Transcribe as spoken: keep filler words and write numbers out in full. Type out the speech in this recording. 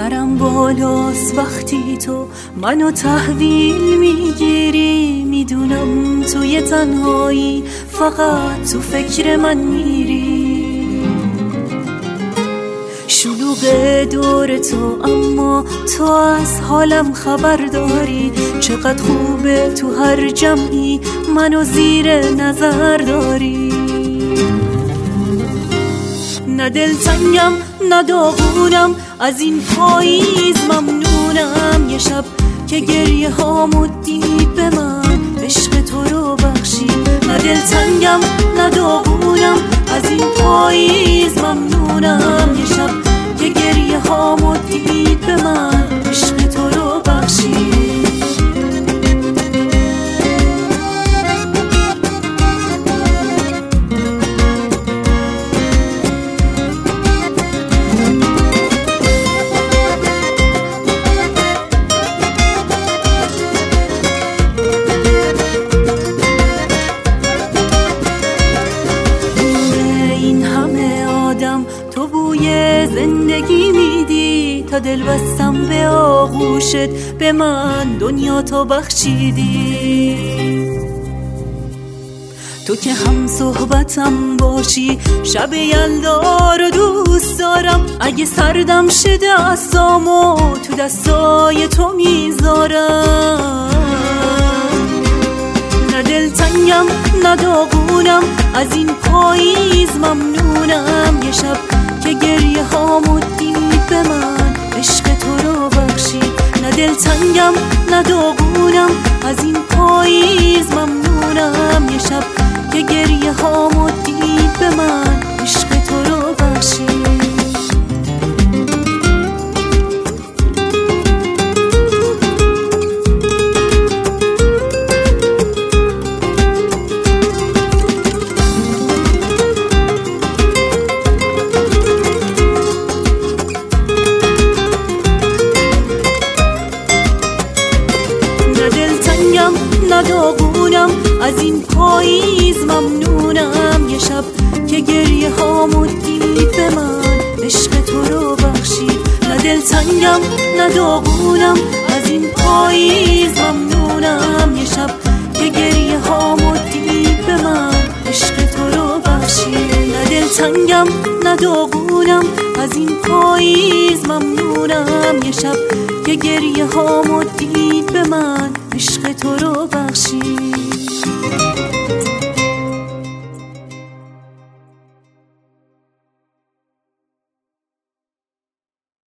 سرم بالاست وقتی تو منو تحویل میگیری، میدونم توی تنهایی فقط تو فکر من میری. شلوغ دور تو اما تو از حالم خبر داری، چقدر خوبه تو هر جمعی منو زیر نظر داری. نه دلتنگم نه داغونم، از این پاییز ممنونم. یه شب که گریه هامو دید به من، عشق تو رو بخشید. نه دلتنگم نه داغونم، از این پاییز ممنونم. یه شب که گریه هامو دید به من، عشق تو رو بخشید. تو بوی زندگی میدی، تا دل بستم به آغوشت به من دنیا تو بخشیدی. تو که هم صحبتم باشی شب یلدا رو دوست دارم. اگه سردم شه دستامو تو دستای تو میذارم. نه دلتنگم نه داغونم، از این پاییز ممنونم. یه شب که گریه هامو دید به من، عشق تو رو بخشید. نه دلتنگم نه داغونم، از این پاییز ممنونم. یه شب که گریه هامو دید به من، عشق تو رو بخشید. نه داغونم، از این پاییز ممنونم. یه شب که گریه هامو دید به من، عشق تو رو بخشید. نه دلتنگم نه داغونم، از این پاییز ممنونم. یه شب که گریه هامو دید به من، عشق تو رو بخشید. نه دلتنگم نه داغونم، از این پاییز ممنونم. یه شب که گریه هامو دید